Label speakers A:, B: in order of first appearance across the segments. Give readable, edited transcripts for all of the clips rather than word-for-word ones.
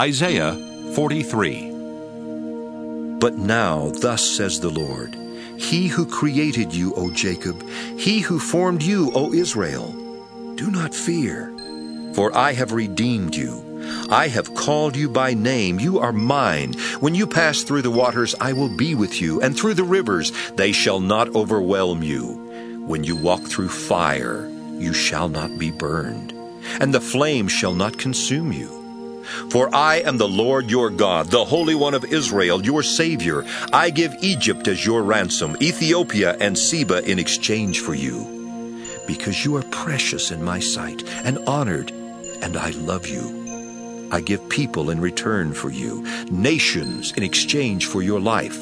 A: Isaiah 43.
B: But now thus says the Lord, He who created you, O Jacob, He who formed you, O Israel, do not fear, for I have redeemed you. I have called you by name. You are mine. When you pass through the waters, I will be with you, and through the rivers, they shall not overwhelm you. When you walk through fire, you shall not be burned, and the flame shall not consume you. For I am the Lord your God, the Holy One of Israel, your Savior. I give Egypt as your ransom, Ethiopia and Seba in exchange for you. Because you are precious in my sight and honored, and I love you. I give people in return for you, nations in exchange for your life.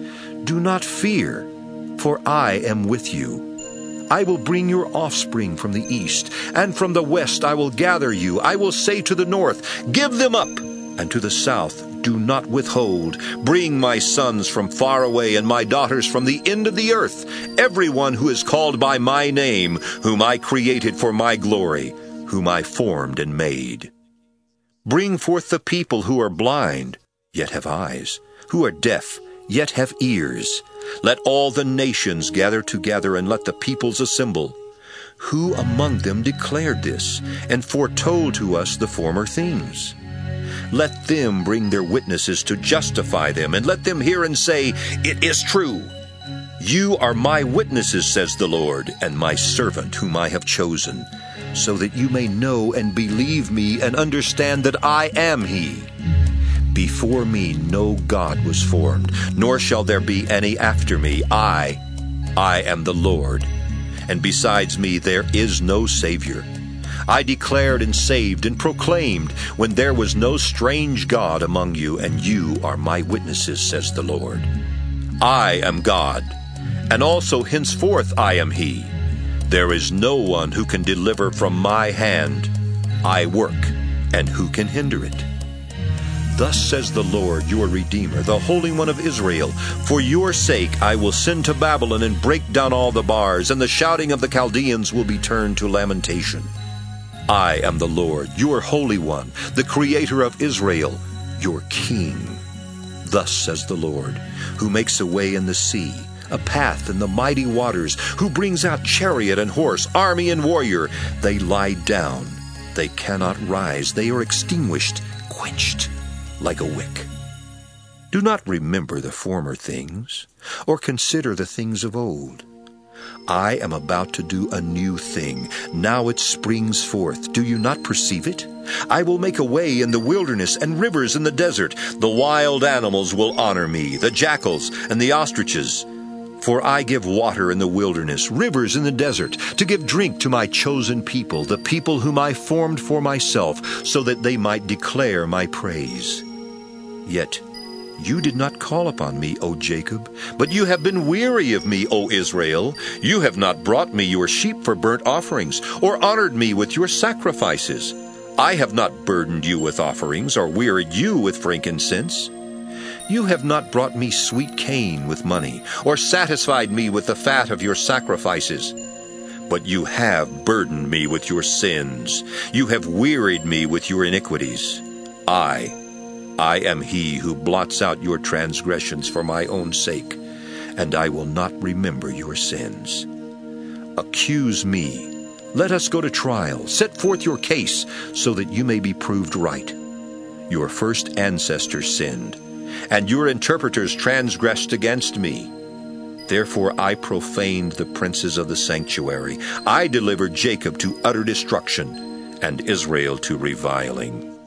B: Do not fear, for I am with you. I will bring your offspring from the east, and from the west I will gather you. I will say to the north, give them up, and to the south, do not withhold. Bring my sons from far away, and my daughters from the end of the earth, everyone who is called by my name, whom I created for my glory, whom I formed and made. Bring forth the people who are blind, yet have eyes, who are deaf, yet have ears. Let all the nations gather together, and let the peoples assemble. Who among them declared this, and foretold to us the former things? Let them bring their witnesses to justify them, and let them hear and say, it is true. You are my witnesses, says the Lord, and my servant whom I have chosen, so that you may know and believe me and understand that I am He. Before me no God was formed, nor shall there be any after me. I am the Lord, and besides me there is no Savior. I declared and saved and proclaimed when there was no strange God among you, and you are my witnesses, says the Lord. I am God, and also henceforth I am He. There is no one who can deliver from my hand. I work, and who can hinder it? Thus says the Lord, your Redeemer, the Holy One of Israel, for your sake I will send to Babylon and break down all the bars, and the shouting of the Chaldeans will be turned to lamentation. I am the Lord, your Holy One, the Creator of Israel, your King. Thus says the Lord, who makes a way in the sea, a path in the mighty waters, who brings out chariot and horse, army and warrior. They lie down, they cannot rise, they are extinguished, quenched like a wick. Do not remember the former things, or consider the things of old. I am about to do a new thing. Now it springs forth. Do you not perceive it? I will make a way in the wilderness and rivers in the desert. The wild animals will honor me, the jackals and the ostriches. For I give water in the wilderness, rivers in the desert, to give drink to my chosen people, the people whom I formed for myself, so that they might declare my praise. Yet you did not call upon me, O Jacob, but you have been weary of me, O Israel. You have not brought me your sheep for burnt offerings, or honored me with your sacrifices. I have not burdened you with offerings, or wearied you with frankincense. You have not brought me sweet cane with money, or satisfied me with the fat of your sacrifices. But you have burdened me with your sins. You have wearied me with your iniquities. I am He who blots out your transgressions for my own sake, and I will not remember your sins. Accuse me. Let us go to trial. Set forth your case, so that you may be proved right. Your first ancestors sinned, and your interpreters transgressed against me. Therefore I profaned the princes of the sanctuary. I delivered Jacob to utter destruction, and Israel to reviling.